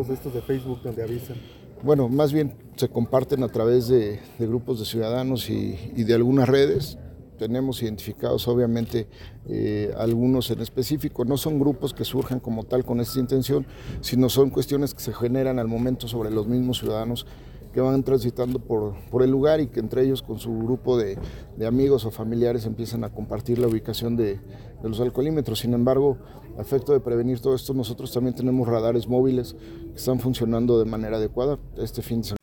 de estos de Facebook donde avisan? Bueno, más bien se comparten a través de grupos de ciudadanos y de algunas redes. Tenemos identificados obviamente algunos en específico. No son grupos que surjan como tal con esta intención, sino son cuestiones que se generan al momento sobre los mismos ciudadanos que van transitando por el lugar y que entre ellos con su grupo de amigos o familiares empiezan a compartir la ubicación de los alcoholímetros. Sin embargo, a efecto de prevenir todo esto, nosotros también tenemos radares móviles que están funcionando de manera adecuada. Este fin de semana